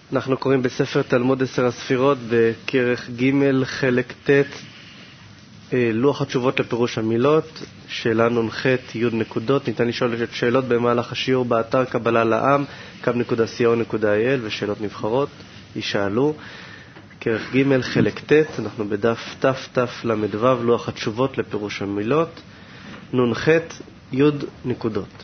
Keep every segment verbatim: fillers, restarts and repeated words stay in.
אנחנו קוראים בספר תלמוד עשר הספירות בכרך ג' חלק ט', לוח התשובות לפירוש המילות, שאלה נ"ח י' נקודות. ניתן לשאול את שאלות במהלך השיעור באתר קבלה לעם קו נקודה סי או נקודה איי אל, ושאלות נבחרות יישאלו. כרך ג' חלק ט', אנחנו בדף ת' ת' למדו, לוח התשובות לפירוש המילות, נ"ח י' נקודות.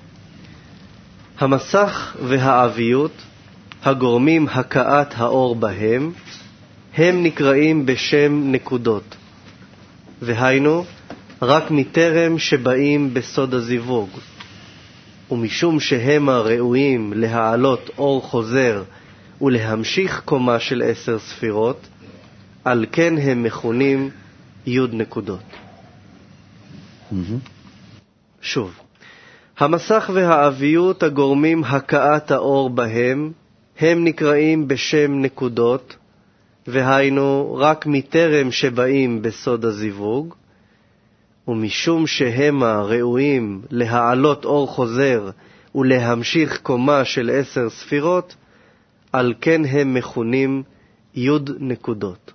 המסך והעביות הגורמים הקאת האור בהם, הם נקראים בשם נקודות, והיינו רק מטרם שבאים בסוד הזיווג, ומשום שהם הראויים להעלות אור חוזר ולהמשיך קומה של עשר ספירות, על כן הם מכונים י' נקודות. Mm-hmm. שוב, המסך והעביות הגורמים הקאת האור בהם, הם נקראים בשם נקודות, והיינו רק מטרם שבאים בסוד הזיווג, ומשום שהם הראויים להעלות אור חוזר ולהמשיך קומה של עשר ספירות, על כן הם מכונים י' נקודות.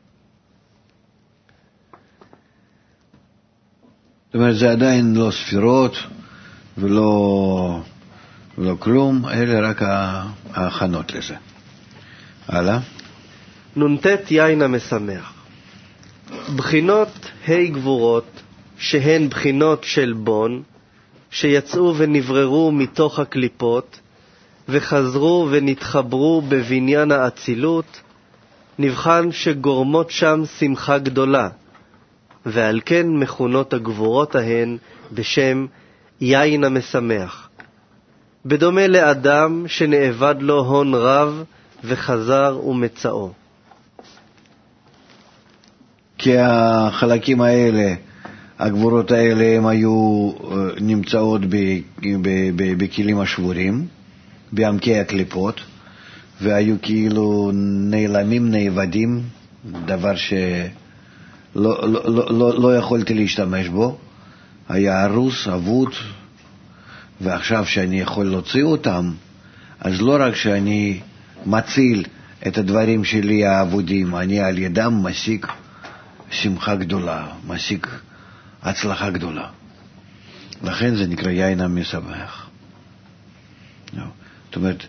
זאת אומרת, זה עדיין לא ספירות ולא, ולא כלום, אלה רק ההכנות לזה. הלאה. נ"ט יין המשמח. בחינות ה' גבורות, שהן בחינות של בון, שיצאו ונבררו מתוך הקליפות, וחזרו ונתחברו בבניין האצילות, נבחן שגורמות שם שמחה גדולה, ועל כן מכונות הגבורות ההן בשם יין המשמח, בדומה לאדם שנאבד לו הון רב וחזר ומצאו. כי החלקים האלה, הגבורות האלה, הם היו נמצאות בכלים השבורים, בעמקי הקליפות, והיו כאילו נעלמים, נאבדים, דבר שלא לא, לא, לא, לא יכולתי להשתמש בו, היה הרוס, אבוד, ועכשיו שאני יכול להוציא אותם, אז לא רק שאני מציל את הדברים שלי העבודים, אני על ידם משיג שמחה גדולה, משיג הצלחה גדולה. לכן זה נקרא יין המשמח. זאת אומרת,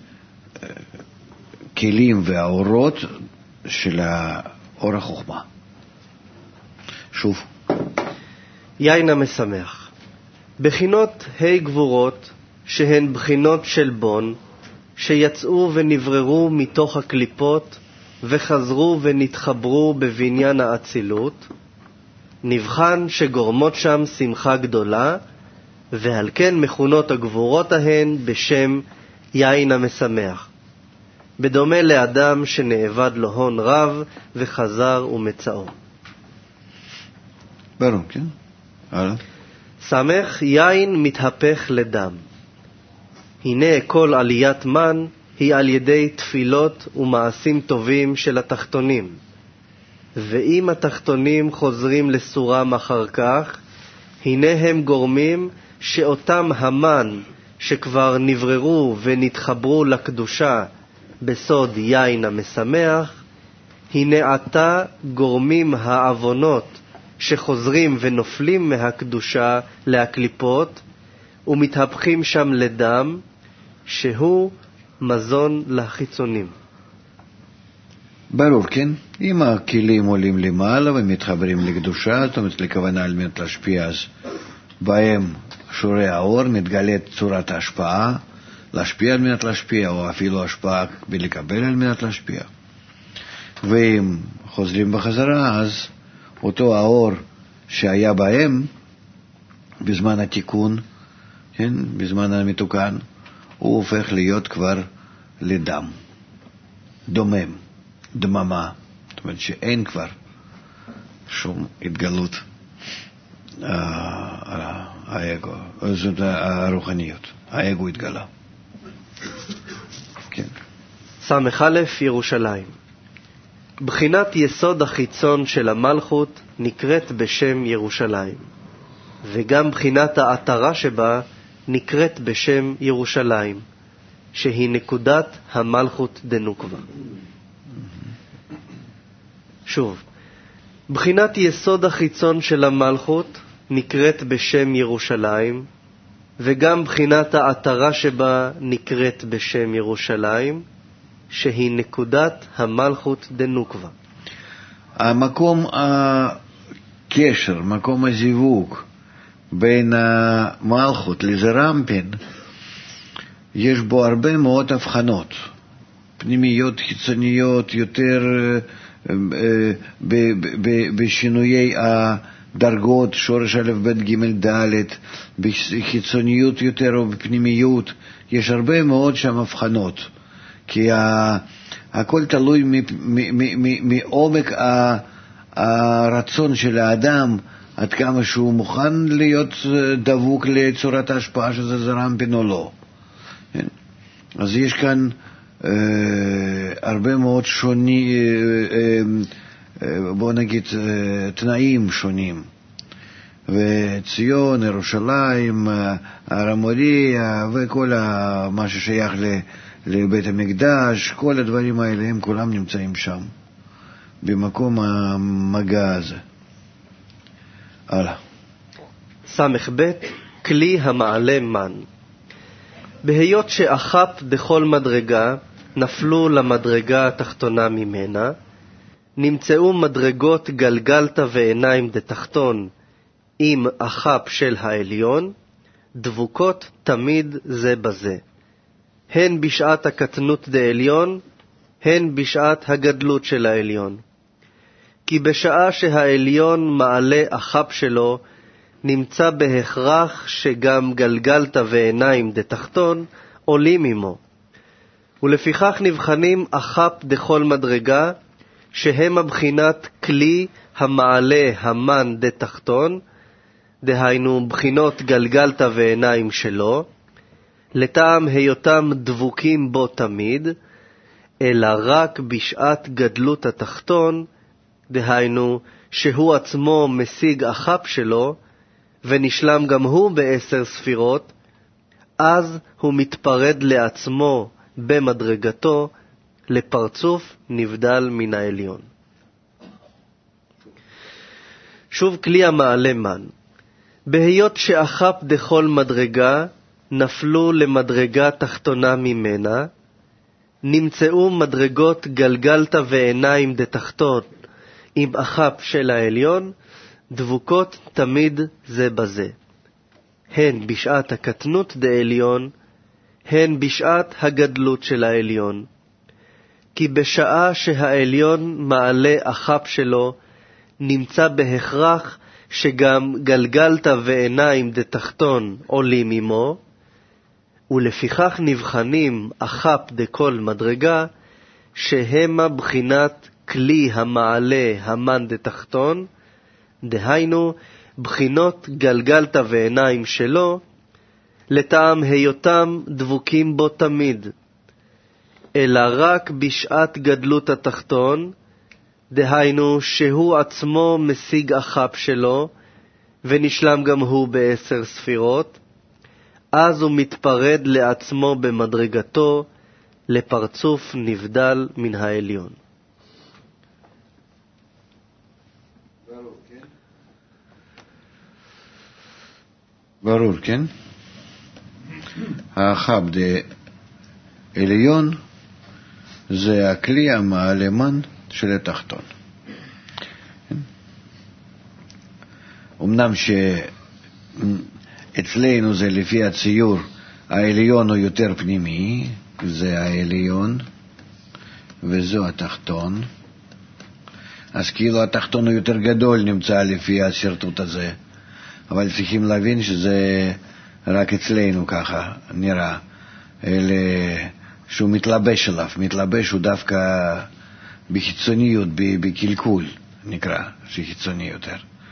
כלים והאורות של האור החוכמה. שוב. יין המשמח. בחינות ה' גבורות, שהן בחינות של בון, שיצאו ונבררו מתוך הקליפות, וחזרו ונתחברו בבניין האצילות, נבחן שגורמות שם שמחה גדולה, ועל כן מכונות הגבורות ההן בשם יין המשמח, בדומה לאדם שנאבד לו הון רב וחזר ומצאו. ברור, כן? הלאה. שמח יין מתהפך לדם. הנה כל עליית מן היא על ידי תפילות ומעשים טובים של התחתונים, ואם התחתונים חוזרים לסורם אחר כך, הנה הם גורמים שאותם המן שכבר נבררו ונתחברו לקדושה בסוד יין המשמח, הנה עתה גורמים העוונות שחוזרים ונופלים מהקדושה להקליפות ומתהפכים שם לדם, שהוא מזון לחיצונים. ברור, כן? אם הכלים עולים למעלה ומתחברים לקדושה, זאת אומרת לכוונה על מנת להשפיע, אז בהם שורי האור מתגלית צורת ההשפעה, להשפיע על מנת להשפיע, או אפילו השפעה בלקבל על מנת להשפיע. ואם חוזרים בחזרה, אז אותו האור שהיה בהם בזמן התיקון, כן? בזמן המתוקן, הוא הופך להיות כבר לדם, דומם, דממה. זאת אומרת שאין כבר שום התגלות האגו, זאת הרוחניות, האגו התגלה. כן. סמך א' ירושלים. בחינת יסוד החיצון של המלכות נקראת בשם ירושלים, וגם בחינת העטרה שבה נקראת בשם ירושלים, שהיא נקודת המלכות דנוקבה. שוב, בחינת יסוד החיצון של המלכות נקראת בשם ירושלים, וגם בחינת העטרה שבה נקראת בשם ירושלים, שהיא נקודת המלכות דנוקבה. המקום הקשר, מקום הזיווג בין המלכות לזרמפין, יש בו הרבה מאוד הבחנות, פנימיות, חיצוניות, יותר בשינויי הדרגות, שורש א' ב' ג' ד', בחיצוניות יותר או בפנימיות, יש הרבה מאוד שם הבחנות, כי הכל תלוי מעומק הרצון של האדם, עד כמה שהוא מוכן להיות דבוק לצורת ההשפעה שזה זרמפין או לא. אז יש כאן אה, הרבה מאוד שונים, אה, אה, בוא נגיד, אה, תנאים שונים. וציון, ירושלים, הר המוריה וכל מה ששייך לבית המקדש, כל הדברים האלה הם כולם נמצאים שם, במקום המגע הזה. הלאה. סמך ב' כלי המעלה מן. בהיות שאחת דכל מדרגה נפלו למדרגה התחתונה ממנה, נמצאו מדרגות גלגלת ועיניים דתחתון עם אחת של העליון, דבוקות תמיד זה בזה, הן בשעת הקטנות דעליון, הן בשעת הגדלות של העליון. כי בשעה שהעליון מעלה אחת שלו, נמצא בהכרח שגם גלגלת ועיניים דתחתון עולים עמו, ולפיכך נבחנים אחת דכל מדרגה, שהם הבחינת כלי המעלה המן דתחתון, דהיינו בחינות גלגלת ועיניים שלו, לטעם היותם דבוקים בו תמיד, אלא רק בשעת גדלות התחתון, דהיינו שהוא עצמו משיג אחת שלו, ונשלם גם הוא בעשר ספירות, אז הוא מתפרד לעצמו במדרגתו, לפרצוף נבדל מן העליון. שוב כלי המעלה מן. בהיות שאחת דכל מדרגה נפלו למדרגה תחתונה ממנה, נמצאו מדרגות גלגלת ועיניים דתחתון עם אחת של העליון, דבוקות תמיד זה בזה, הן בשעת הקטנות דעליון, הן בשעת הגדלות של העליון. כי בשעה שהעליון מעלה אחת שלו, נמצא בהכרח שגם גלגלת ועיניים דתחתון עולים עמו, ולפיכך נבחנים אחת דכל מדרגה, שהמה בחינת כלי המעלה המן דתחתון, דהיינו בחינות גלגלת ועיניים שלו, לטעם היותם דבוקים בו תמיד, אלא רק בשעת גדלות התחתון, דהיינו שהוא עצמו משיג אחת שלו, ונשלם גם הוא בעשר ספירות, אז הוא מתפרד לעצמו במדרגתו, לפרצוף נבדל מן העליון. ברור, כן? האחת דעליון זה הכלי המעלה מן של התחתון. אמנם שאצלנו זה לפי הציור, העליון הוא יותר פנימי, זה העליון, וזו התחתון. אז כאילו התחתון הוא יותר גדול, נמצא לפי השרטוט הזה. אבל צריכים להבין שזה רק אצלנו ככה נראה, אלא שהוא מתלבש עליו, מתלבש הוא דווקא בחיצוניות, בקלקול, נקרא, שחיצוני יותר.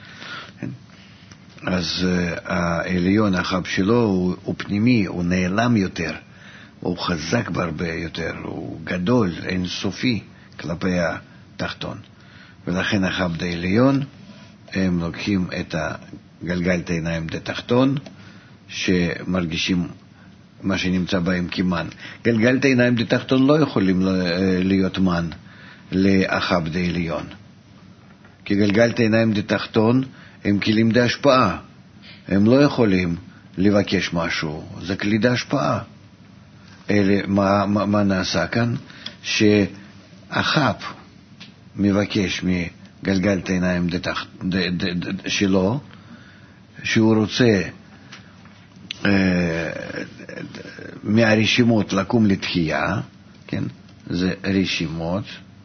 אז העליון החב שלו הוא, הוא פנימי, הוא נעלם יותר, הוא חזק בהרבה יותר, הוא גדול, אינסופי כלפי התחתון. ולכן החב העליון, הם לוקחים את הגלגלת העיניים דתחתון, שמרגישים מה שנמצא בהם כמן. גלגלת עיניים דתחתון לא יכולים להיות מן לאחב דעליון. כי גלגלת עיניים דתחתון הם כלים דה השפעה. הם לא יכולים לבקש משהו. זה כלי דה השפעה. אלה, מה, מה, מה נעשה כאן? שאחב מבקש מגלגלת עיניים דתח, ד, ד, ד, שלו, שהוא רוצה אה, מהרשימות לקום לתחייה, כן? זה רשימות.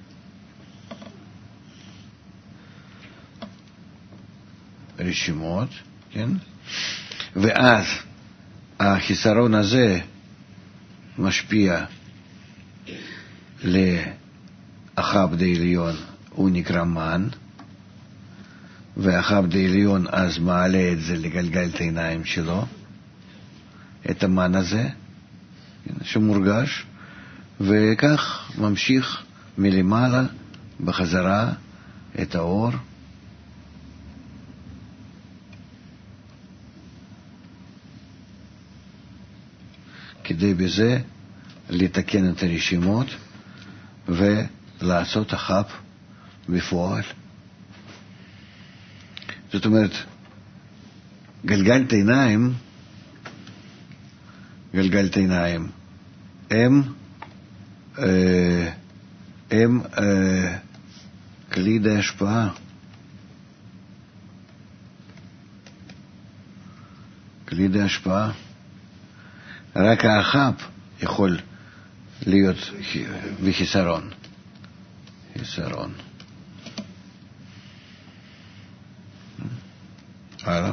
רשימות, כן? ואז החיסרון הזה משפיע לאחב דעליון, הוא נקרא מן, ואחב דעליון אז מעלה את זה לגלגלת העיניים שלו, את המן הזה, שמורגש, וכך ממשיך מלמעלה בחזרה את האור, כדי בזה לתקן את הרשימות ולעשות אחב בפועל. זאת אומרת, גלגלת עיניים, גלגלת עיניים, הם, אה, הם אה, כלי דה השפעה. כלי דה השפעה. רק האחב יכול להיות בחיסרון. חיסרון. הלאה.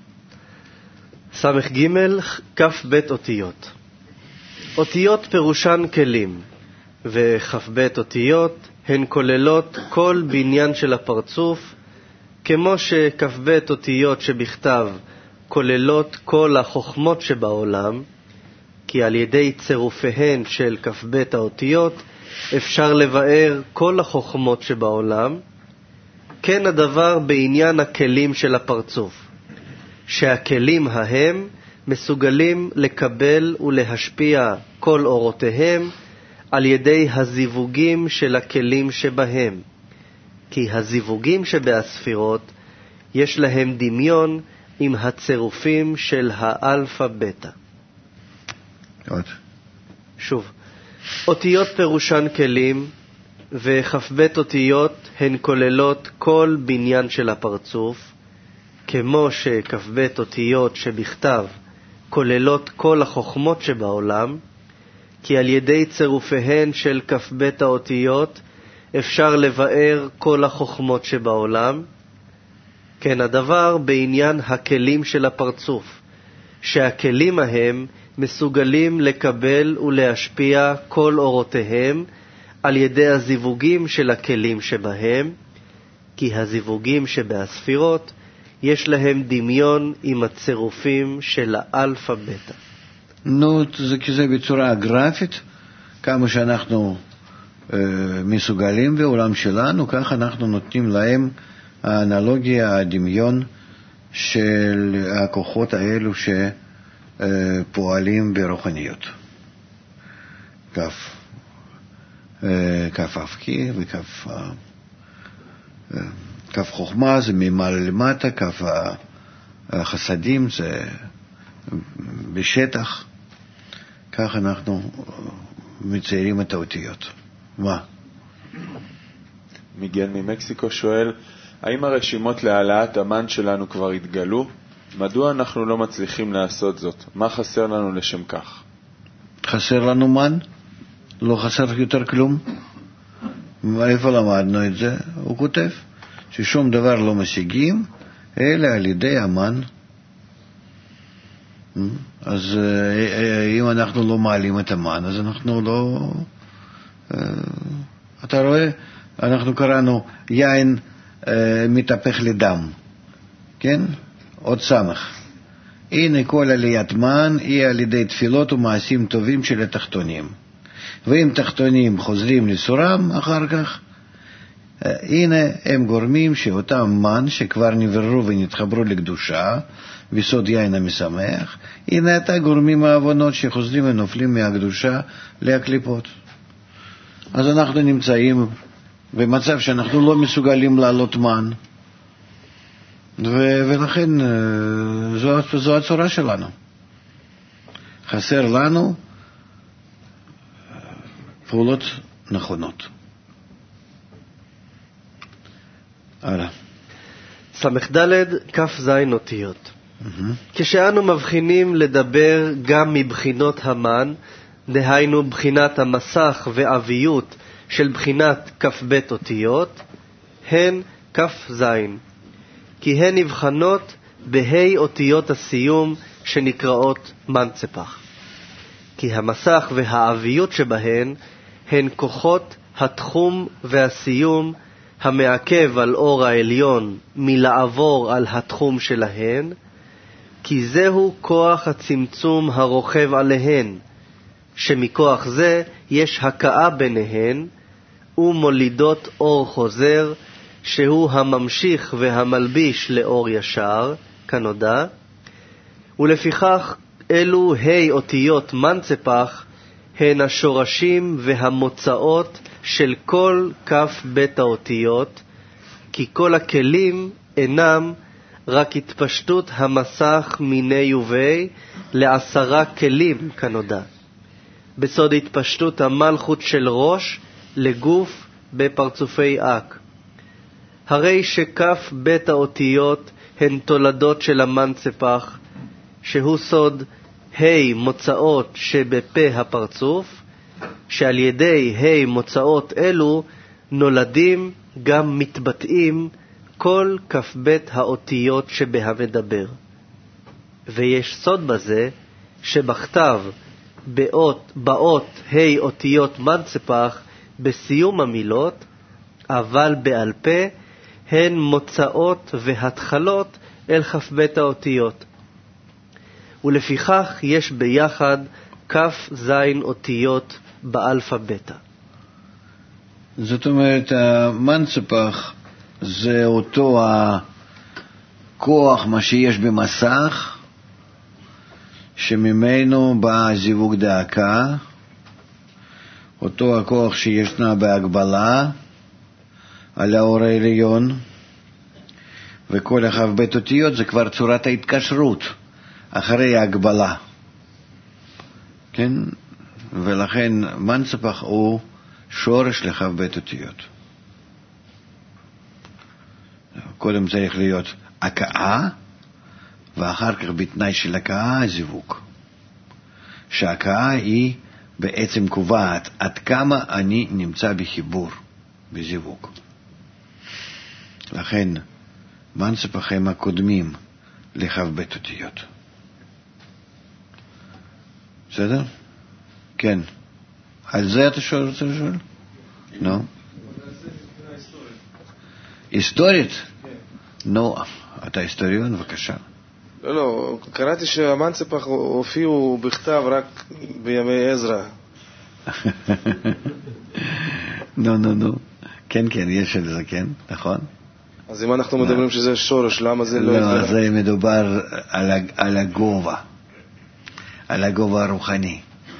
סמך ג' כף בית אותיות. אותיות פירושן כלים, וכף בית אותיות הן כוללות כל בניין של הפרצוף, כמו שכף בית אותיות שבכתב כוללות כל החוכמות שבעולם, כי על ידי צירופיהן של כף בית האותיות אפשר לבאר כל החוכמות שבעולם. כן הדבר בעניין הכלים של הפרצוף, שהכלים ההם מסוגלים לקבל ולהשפיע כל אורותיהם על ידי הזיווגים של הכלים שבהם, כי הזיווגים שבהספירות יש להם דמיון עם הצירופים של האלפא בטא. עוד. שוב, אותיות פירושן כלים, וכף בית אותיות הן כוללות כל בניין של הפרצוף, כמו שכף בית אותיות שבכתב כוללות כל החוכמות שבעולם, כי על ידי צירופיהן של כף בית האותיות אפשר לבאר כל החוכמות שבעולם. כן הדבר בעניין הכלים של הפרצוף, שהכלים ההם מסוגלים לקבל ולהשפיע כל אורותיהם על ידי הזיווגים של הכלים שבהם, כי הזיווגים שבהספירות יש להם דמיון עם הצירופים של האלפא בטא. נו, זה כזה בצורה גרפית, כמה שאנחנו אה, מסוגלים בעולם שלנו, כך אנחנו נותנים להם האנלוגיה, הדמיון של הכוחות האלו שפועלים ברוחניות. כף, אה, כף אבקי וכף אה, כף חוכמה זה ממעלה למטה, כף החסדים זה בשטח. כך אנחנו מציירים את האותיות. מה? מיגל ממקסיקו שואל, האם הרשימות להעלאת המן שלנו כבר התגלו? מדוע אנחנו לא מצליחים לעשות זאת? מה חסר לנו לשם כך? חסר לנו מן? לא חסר יותר כלום? איפה למדנו את זה? הוא כותב ששום דבר לא משיגים אלא על ידי המן. אז אם אנחנו לא מעלים את המן, אז אנחנו לא... אתה רואה, אנחנו קראנו יין מתהפך לדם, כן? עוד סמך. הנה כל עליית מן היא על ידי תפילות ומעשים טובים של התחתונים. ואם תחתונים חוזרים לסורם אחר כך, הנה הם גורמים שאותם מן שכבר נבראו ונתחברו לקדושה וסוד יין המשמח, הנה אתה גורמים העוונות שחוזרים ונופלים מהקדושה להקליפות. אז אנחנו נמצאים במצב שאנחנו לא מסוגלים לעלות מן, ו- ולכן זו, זו הצורה שלנו. חסר לנו פעולות נכונות. הלאה. סמ"ד כף זין אותיות. כשאנו מבחינים לדבר גם מבחינות המן, דהיינו בחינת המסך ואביות של בחינת כף בית אותיות, הן כף זין, כי הן נבחנות בהי אותיות הסיום שנקראות מנצפח. כי המסך והאביות שבהן הן כוחות התחום והסיום המעכב על אור העליון מלעבור על התחום שלהן, כי זהו כוח הצמצום הרוכב עליהן, שמכוח זה יש הכאה ביניהן ומולידות אור חוזר, שהוא הממשיך והמלביש לאור ישר, כנודע, ולפיכך אלו ה' אותיות מנצפח הן השורשים והמוצאות של כל כף בית האותיות, כי כל הכלים אינם רק התפשטות המסך מיני ובי לעשרה כלים, כנודע, בסוד התפשטות המלכות של ראש לגוף בפרצופי אק. הרי שכף בית האותיות הן תולדות של המנצפח, שהוא סוד ה' מוצאות שבפה הפרצוף, שעל ידי ה' מוצאות אלו נולדים גם מתבטאים כל כף בית האותיות שבהמדבר. ויש סוד בזה שבכתב באות, באות ה' אותיות מנצפח בסיום המילות, אבל בעל פה הן מוצאות והתחלות אל כף בית האותיות. ולפיכך יש ביחד כף זין אותיות באלפבתה. זאת אומרת, המנצפח זה אותו הכוח מה שיש במסך, שממנו בא זיווג דאקה, אותו הכוח שישנה בהגבלה על האור העליון, וכל הכף בית אותיות זה כבר צורת ההתקשרות אחרי ההגבלה, כן? ולכן מנצפח הוא שורש לכף בית אותיות. קודם צריך להיות הכאה, ואחר כך בתנאי של הכאה זיווג, שהכאה היא בעצם קובעת עד כמה אני נמצא בחיבור, בזיווג. לכן מנצפח הם הקודמים לכף בית אותיות. בסדר? כן. על זה אתה שואל, רוצה לשאול? לא. היסטורית? נו, אתה היסטוריון, בבקשה. לא, לא, קראתי שהמנצפח הופיעו בכתב רק בימי עזרא. נו, נו, נו. כן, כן, יש על זה, כן, נכון. אז אם אנחנו מדברים שזה שורש, למה זה לא... לא, זה מדובר על הגובה, על הגובה הרוחני.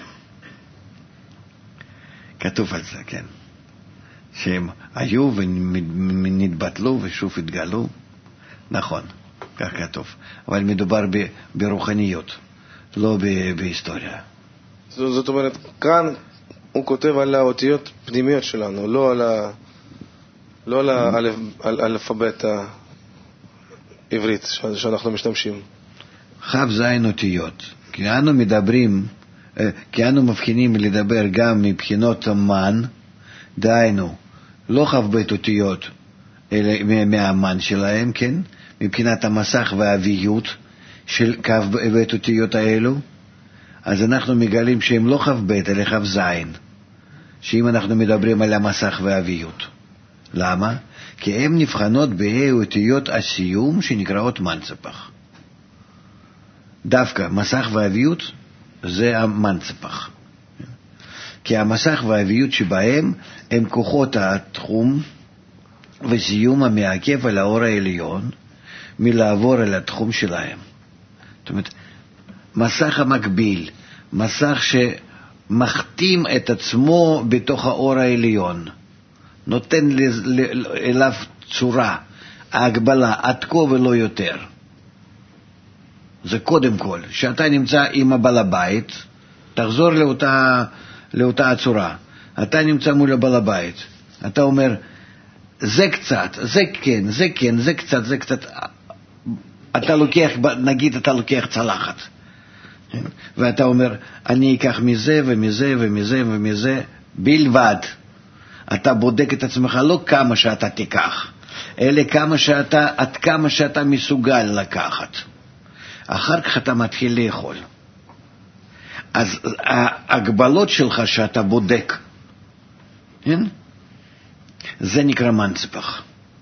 כתוב על זה, כן. שהם היו ונתבטלו ושוב התגלו. נכון, כך כתוב. אבל מדובר ברוחניות, לא בהיסטוריה. זאת אומרת, כאן הוא כותב על האותיות פנימיות שלנו, לא על ה... לא על האלפבית העברית שאנחנו משתמשים. כף זין אותיות. כי אנו מדברים, כי אנו מבחינים לדבר גם מבחינות המן, דהיינו, לא כף בית אותיות, אלא מהמן שלהם, כן? מבחינת המסך והאביות של כף בית אותיות האלו, אז אנחנו מגלים שהם לא כף בית, אלא כף זין. שאם אנחנו מדברים על המסך והאביות. למה? כי הן נבחנות בה"א אותיות הסיום שנקראות מנצפח. דווקא מסך והאביות זה המנצפח. כי המסך והאביות שבהם הם כוחות התחום וסיום המעכב על האור העליון מלעבור אל התחום שלהם. זאת אומרת, מסך המקביל, מסך שמחתים את עצמו בתוך האור העליון, נותן אליו צורה, ההגבלה, עד כה ולא יותר. זה קודם כל, שאתה נמצא עם הבעל הבית, תחזור לאותה, לאותה הצורה. אתה נמצא מול הבעל הבית, אתה אומר, זה קצת, זה כן, זה כן, זה קצת, זה קצת. אתה לוקח, נגיד אתה לוקח צלחת, ואתה אומר, אני אקח מזה ומזה ומזה ומזה, בלבד. אתה בודק את עצמך לא כמה שאתה תיקח, אלא כמה שאתה, עד כמה שאתה מסוגל לקחת. אחר כך אתה מתחיל לאכול. אז ההגבלות שלך שאתה בודק, כן? זה נקרא מנצפח.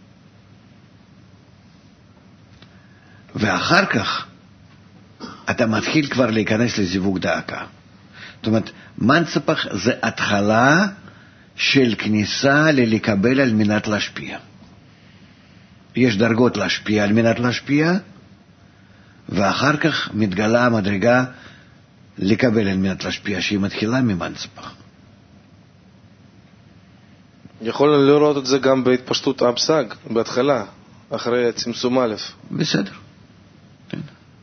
ואחר כך אתה מתחיל כבר להיכנס לזיווג דאקה. זאת אומרת, מנצפח זה התחלה של כניסה ללקבל על מנת להשפיע. יש דרגות להשפיע על מנת להשפיע, ואחר כך מתגלה המדרגה לקבל על מנת להשפיע, שהיא מתחילה ממנצפח. יכול לראות את זה גם בהתפשטות המושג, בהתחלה, אחרי צמצום א'. בסדר. כן.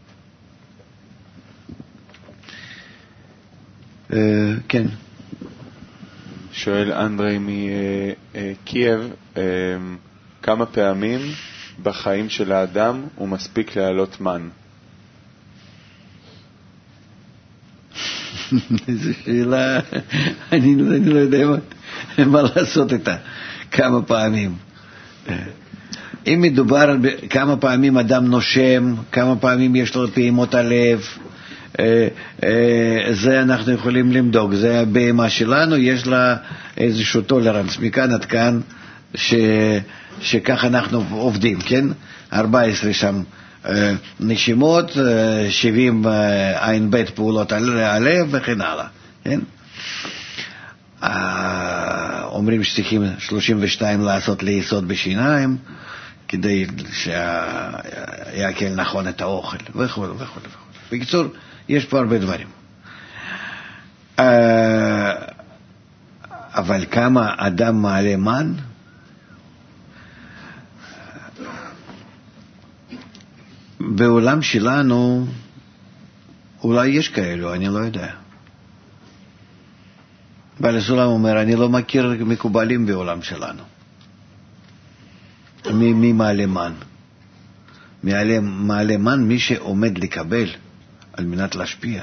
אה, כן. שואל אנדרי מקייב, כמה פעמים בחיים של האדם הוא מספיק להעלות מן? זו שאלה, אני לא יודע מה לעשות איתה, כמה פעמים. אם מדובר כמה פעמים אדם נושם, כמה פעמים יש לו פעימות הלב, זה אנחנו יכולים למדוק. זה הבהמה שלנו, יש לה איזשהו טולרנס מכאן עד כאן, שכך אנחנו עובדים, כן? ארבע עשרה שם נשימות, שבעים עין בית פעולות על הלב וכן הלאה, כן? אומרים שצריכים שלושים ושתיים לעשות ליסוד בשיניים, כדי שיעכל נכון את האוכל וכו' וכו' וכו'. בקיצור, יש פה הרבה דברים. אבל כמה אדם מעלה מן? בעולם שלנו אולי יש כאלו, אני לא יודע. בעל הסולם אומר, אני לא מכיר מקובלים בעולם שלנו. מי, מי מעלה מן? מעלה, מעלה מן מי שעומד לקבל על מנת להשפיע.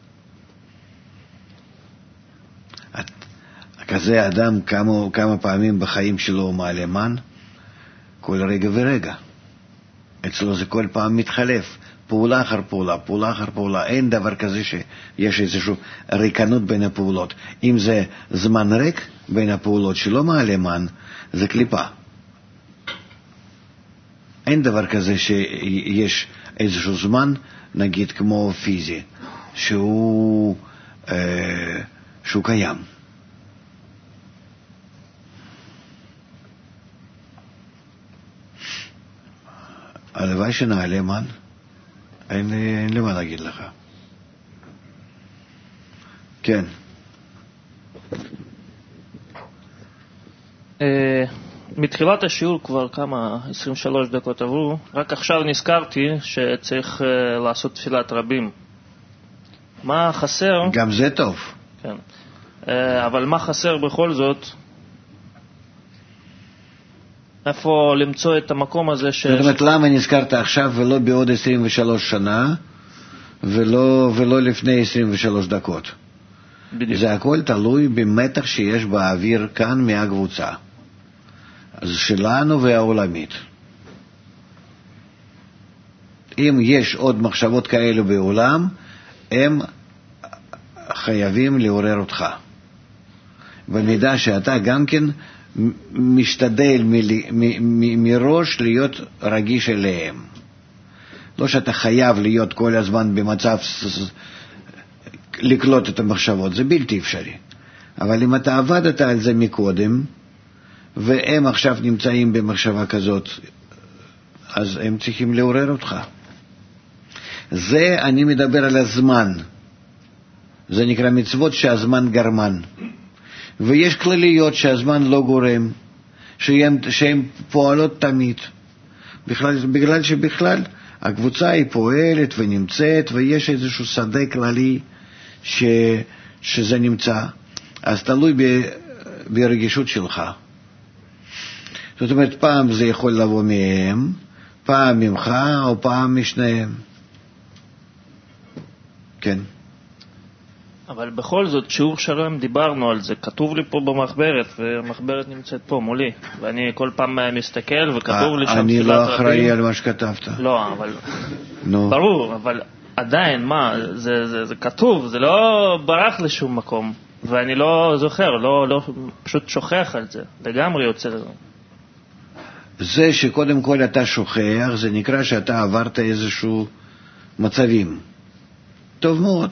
כזה אדם כמה, כמה פעמים בחיים שלו הוא מעלה מן? כל רגע ורגע. אצלו זה כל פעם מתחלף, פעולה אחר פעולה, פעולה אחר פעולה. אין דבר כזה שיש איזושהי ריקנות בין הפעולות. אם זה זמן ריק בין הפעולות שלא מעלה מן, זה קליפה. אין דבר כזה שיש איזשהו זמן, נגיד כמו פיזי, שהוא, אה, שהוא קיים. הלוואי שנעלה מן, אין לי, אין לי מה להגיד לך. כן. מתחילת השיעור כבר כמה, עשרים ושלוש דקות עברו, רק עכשיו נזכרתי שצריך לעשות תפילת רבים. מה חסר? גם זה טוב. כן. אבל מה חסר בכל זאת? איפה למצוא את המקום הזה ש... זאת אומרת, למה נזכרת עכשיו ולא בעוד עשרים ושלוש שנה ולא, ולא לפני עשרים ושלוש דקות? בדיוק. זה הכל תלוי במתח שיש באוויר כאן מהקבוצה. אז שלנו והעולמית. אם יש עוד מחשבות כאלו בעולם, הם חייבים לעורר אותך. במידה שאתה גם כן משתדל מראש להיות רגיש אליהם. לא שאתה חייב להיות כל הזמן במצב לקלוט את המחשבות, זה בלתי אפשרי. אבל אם אתה עבדת על זה מקודם, והם עכשיו נמצאים במחשבה כזאת, אז הם צריכים לעורר אותך. זה אני מדבר על הזמן. זה נקרא מצוות שהזמן גרמן. ויש כלליות שהזמן לא גורם, שהן, שהן פועלות תמיד. בכלל, בגלל שבכלל הקבוצה היא פועלת ונמצאת, ויש איזשהו שדה כללי ש, שזה נמצא. אז תלוי ב, ברגישות שלך. זאת אומרת, פעם זה יכול לבוא מהם, פעם ממך או פעם משניהם. כן. אבל בכל זאת, שיעור שלם דיברנו על זה, כתוב לי פה במחברת, והמחברת נמצאת פה מולי, ואני כל פעם מסתכל וכתוב לי שם אני תפילת לא רבים. אחראי על מה שכתבת. לא, אבל... נו. ברור, אבל עדיין, מה, זה, זה, זה כתוב, זה לא ברח לשום מקום, ואני לא זוכר, לא, לא, פשוט שוכח על זה, לגמרי יוצא לזה. זה שקודם כל אתה שוכח, זה נקרא שאתה עברת איזשהו מצבים. טוב מאוד.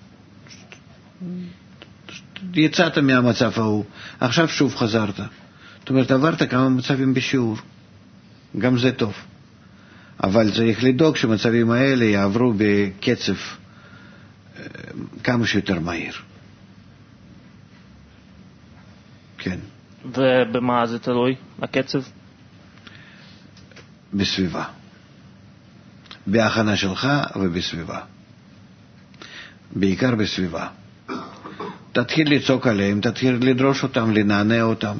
יצאת מהמצב ההוא, עכשיו שוב חזרת. זאת אומרת, עברת כמה מצבים בשיעור. גם זה טוב. אבל צריך לדאוג שמצבים האלה יעברו בקצב כמה שיותר מהיר. כן. ובמה זה תלוי? הקצב? בסביבה. בהכנה שלך ובסביבה. בעיקר בסביבה. תתחיל לצעוק עליהם, תתחיל לדרוש אותם, לנענע אותם.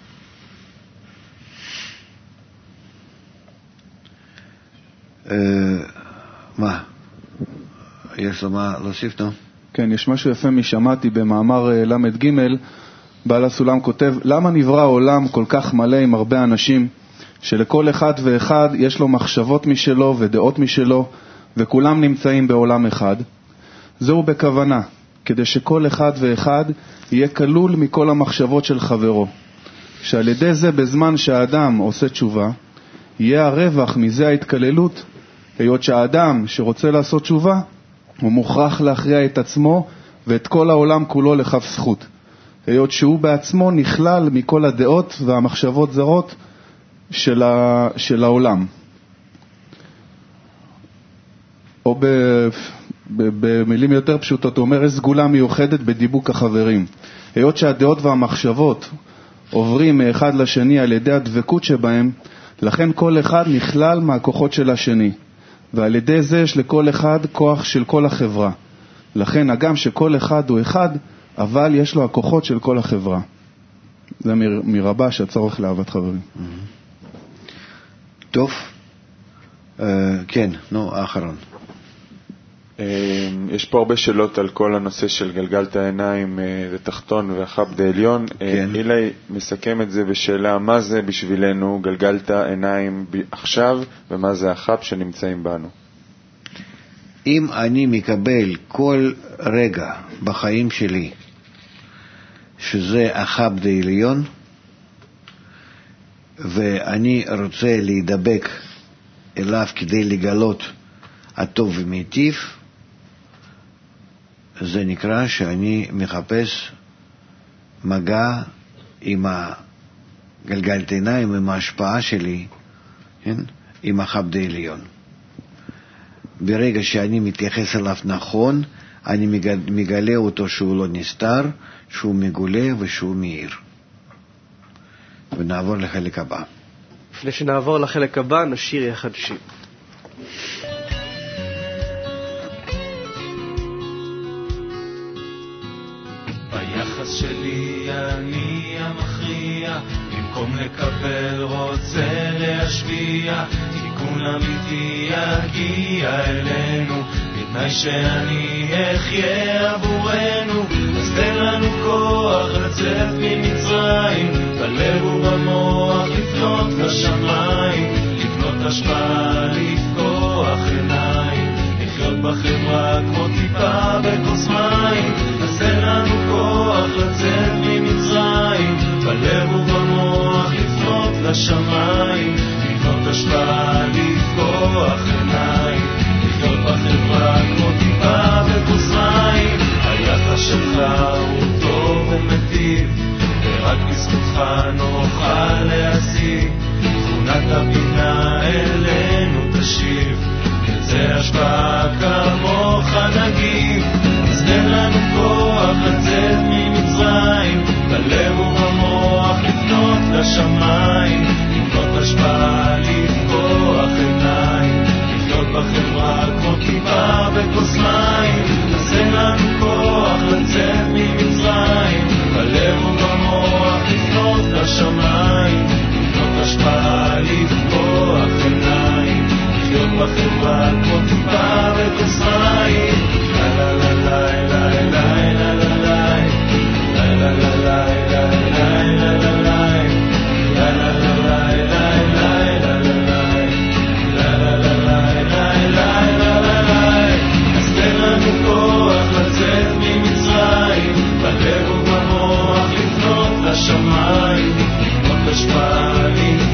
מה? יש לו מה להוסיף, נו? כן, יש משהו יפה משמעתי במאמר למד ג' בעל הסולם כותב, למה נברא העולם כל כך מלא עם הרבה אנשים, שלכל אחד ואחד יש לו מחשבות משלו ודעות משלו, וכולם נמצאים בעולם אחד? זהו בכוונה, כדי שכל אחד ואחד יהיה כלול מכל המחשבות של חברו. שעל ידי זה בזמן שהאדם עושה תשובה, יהיה הרווח מזה ההתכללות, היות שהאדם שרוצה לעשות תשובה, הוא מוכרח להכריע את עצמו ואת כל העולם כולו לכף זכות. היות שהוא בעצמו נכלל מכל הדעות והמחשבות זרות של, ה... של העולם. או ב... במילים יותר פשוטות, הוא אומר, יש סגולה מיוחדת בדיבוק החברים. היות שהדעות והמחשבות עוברים מאחד לשני על ידי הדבקות שבהם, לכן כל אחד נכלל מהכוחות של השני. ועל ידי זה יש לכל אחד כוח של כל החברה. לכן הגם שכל אחד הוא אחד, אבל יש לו הכוחות של כל החברה. זה מ- מרבה שהצורך לאהבת חברים. טוב. Uh, כן, נו, האחרון. יש פה הרבה שאלות על כל הנושא של גלגלת העיניים, זה תחתון והחבד העליון. כן. אילי מסכם את זה בשאלה, מה זה בשבילנו גלגלת העיניים עכשיו, ומה זה החב שנמצאים בנו? אם אני מקבל כל רגע בחיים שלי שזה החבד העליון, ואני רוצה להידבק אליו כדי לגלות הטוב ומיטיב, זה נקרא שאני מחפש מגע עם הגלגלת עיניים, עם ההשפעה שלי, כן? עם החבד העליון. ברגע שאני מתייחס אליו נכון, אני מגלה אותו שהוא לא נסתר, שהוא מגולה ושהוא מאיר. ונעבור לחלק הבא. לפני שנעבור לחלק הבא, נשיר יחד שיר. ביחס שלי אני המכריע, במקום לקבל רוצה להשפיע, תיקון אמיתי יגיע אלינו, בתנאי שאני אחיה עבורנו. אז תן לנו כוח לצאת ממצרים, בלב ובמוח לפנות לשמיים, לבנות השפעה, לפקוח עיניים, לחיות בחברה כמו טיפה בכוס מים. אז תן לנו כוח לצאת ממצרים, בלב ובמוח לפנות לשמיים, לבנות השפעה, לפקוח עיניים, לחיות בחברה כמו טיפה בכוס מים. היחס שלך הוא טוב ומטיב, רק בזכותך נוכל להשיג, תכונת הבינה אלינו תשיב, נרצה השפעה כמוך נגיב, אז תן לנו כוח לצאת ממצרים, בלב ובמוח לפנות לשמיים, לבנות השפעה, לפקוח עיניים, לחיות בחברה כמו טיפה בכוס מים, אז תן לנו כוח לצאת ממצרים, בלב ובמוח לפנות לשמיים, לבנות השפעה, לפקוח עיניים, לחיות בחברה כמו טיפה בכוס מים. לה לה לה לה לה לה לה לה לה לה לה השמיים, לבנות השפעה,